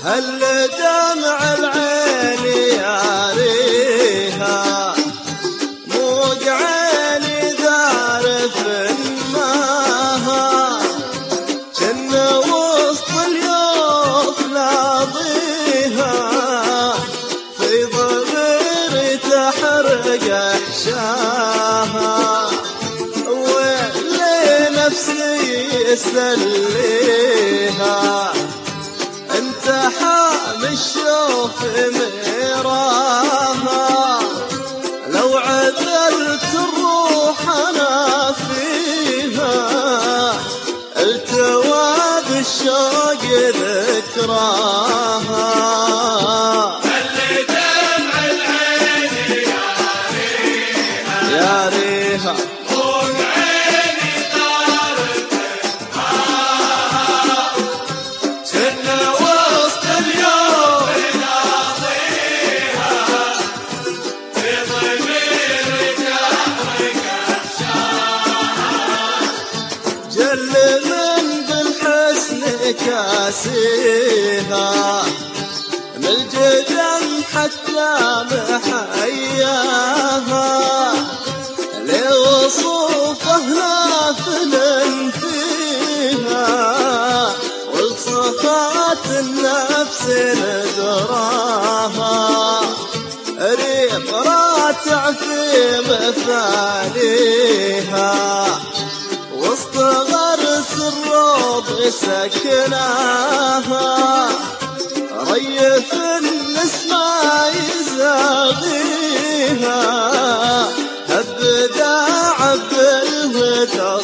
هل دمع العين ياريها موج عيني ذارف ماها جن وسط اليوم ناضيها في ضميري تحرق احشاها ولنفسي يسليها انت حامي الشوف ميراها لو عذلت الروح انا فيها التوى بالشوق ذكراها اللي دمع العين ياريها موج عيني ذارف ماها جن وسط اليوم ناضيها في ضميري تحرق احشاها جل من بالحسن كاسيها من الجدم حتى محياها لوصوفه نافل فيها والصفات النفس ندراها ريق راتع في مثانيها وسط غرس الروض سكناها ريف النسمة يزاغيها هب داعب الهدى